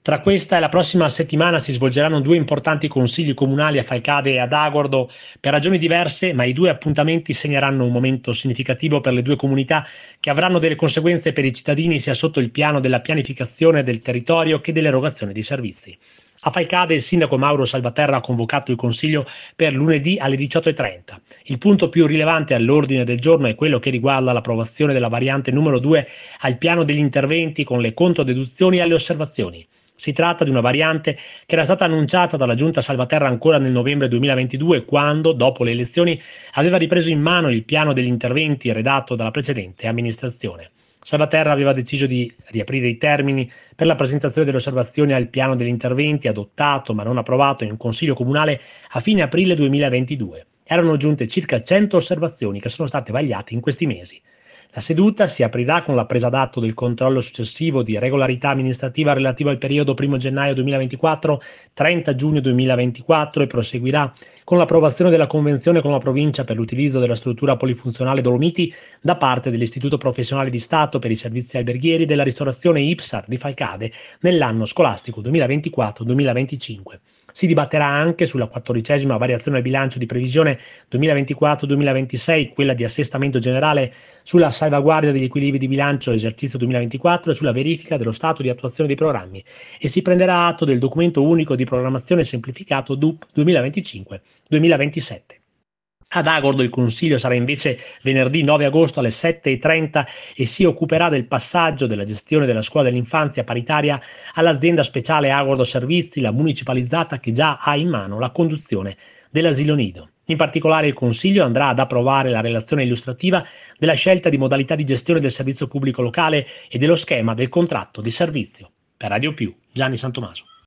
Tra questa e la prossima settimana si svolgeranno due importanti consigli comunali a Falcade e ad Agordo per ragioni diverse, ma i due appuntamenti segneranno un momento significativo per le due comunità che avranno delle conseguenze per i cittadini sia sotto il piano della pianificazione del territorio che dell'erogazione di servizi. A Falcade il sindaco Mauro Salvaterra ha convocato il consiglio per lunedì alle 18:30. Il punto più rilevante all'ordine del giorno è quello che riguarda l'approvazione della variante numero 2 al piano degli interventi con le controdeduzioni e le osservazioni. Si tratta di una variante che era stata annunciata dalla Giunta Salvaterra ancora nel novembre 2022, quando, dopo le elezioni, aveva ripreso in mano il piano degli interventi redatto dalla precedente amministrazione. Salvaterra aveva deciso di riaprire i termini per la presentazione delle osservazioni al piano degli interventi adottato ma non approvato in un consiglio comunale a fine aprile 2022. Erano giunte circa 100 osservazioni che sono state vagliate in questi mesi. La seduta si aprirà con la presa d'atto del controllo successivo di regolarità amministrativa relativo al periodo 1 gennaio 2024-30 giugno 2024 e proseguirà con l'approvazione della convenzione con la provincia per l'utilizzo della struttura polifunzionale Dolomiti da parte dell'Istituto Professionale di Stato per i Servizi Alberghieri della Ristorazione IPSAR di Falcade nell'anno scolastico 2024-2025. Si dibatterà anche sulla 14ª variazione al bilancio di previsione 2024-2026, quella di assestamento generale sulla salvaguardia degli equilibri di bilancio esercizio 2024 e sulla verifica dello stato di attuazione dei programmi e si prenderà atto del documento unico di programmazione semplificato DUP 2025-2027. Ad Agordo il consiglio sarà invece venerdì 9 agosto alle 7:30 e si occuperà del passaggio della gestione della scuola dell'infanzia paritaria all'azienda speciale Agordo Servizi, la municipalizzata che già ha in mano la conduzione dell'asilo nido. In particolare il consiglio andrà ad approvare la relazione illustrativa della scelta di modalità di gestione del servizio pubblico locale e dello schema del contratto di servizio. Per Radio Più, Gianni Santomaso.